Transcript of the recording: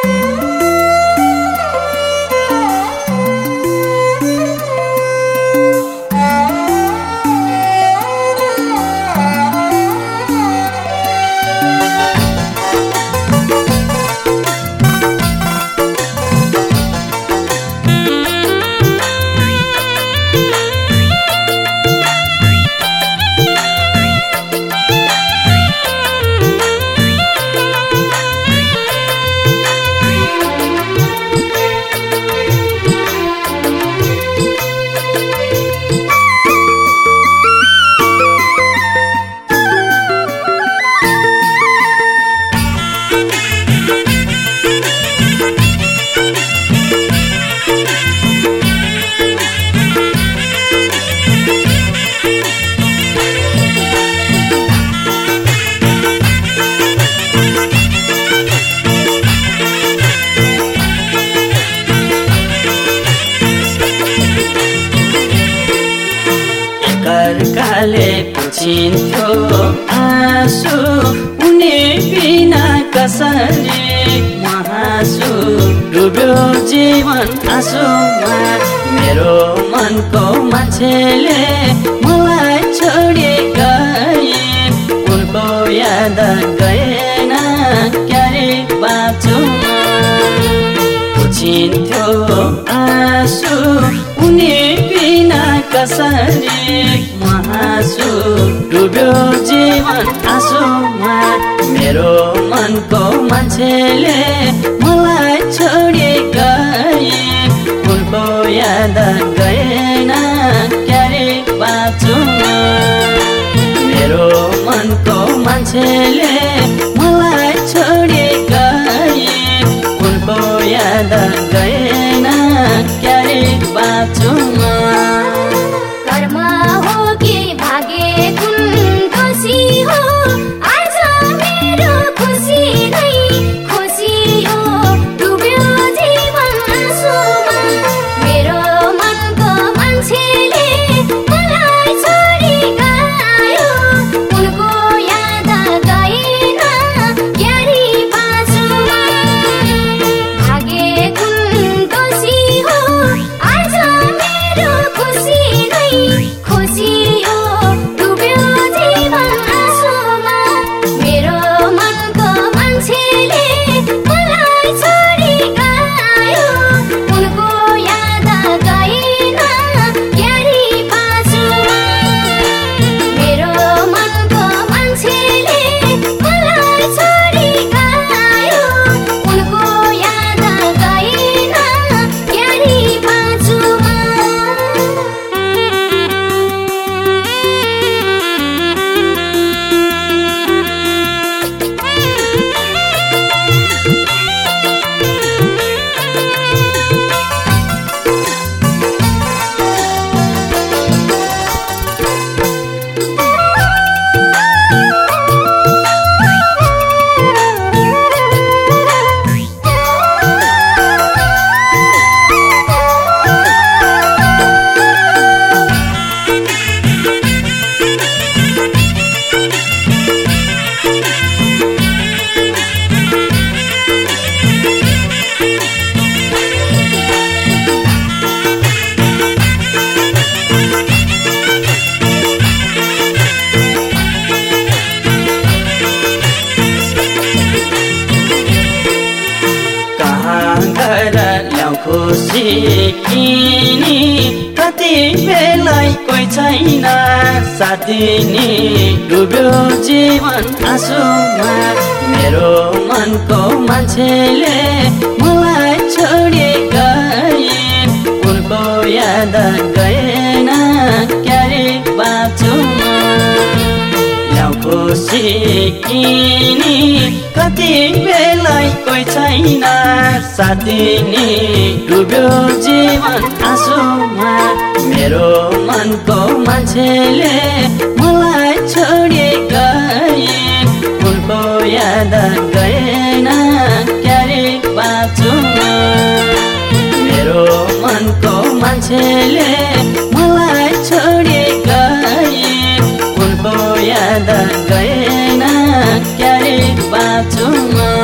अर्काले पुछिन्थ्यो आँसु उनी बिना कसरी हाँसु डुब्यो जीवन आँसुमा मेरो मनको मान्छेले मलाई छोडी गए उनको याद गएन क्यारे बाँचुमा पुछिन्थ्यो आँसु उनी बिना कसरी हाँसु डुब्यो जीवन आँसुमा मेरो मनको मान्छेले मलाई छोडी गए उनको याद गएन क्यारे बाँचुमा मेरो मनको मान्छेले मलाई छोडी गए उनको याद गएन क्यारे बाँचुमा खुसी किनी कति बेलै कोही छैन साथ दिने डुब्यो जीवन आँसुमा मेरो मनको मान्छेले मलाई छोडी गए उनको याद गएन क्यारे बाँचुमा खुसी किनी कति बेलै कोही छैन साथ दिने डुब्यो जीवन आँसुमा मेरो मनको मान्छेले मलाई छोडी गए उनको याद गएन क्यारे बाँचुमा मेरो मनको मान्छेले मलाई छोडी गए उनको याद गएन क्यारे बाँचुमा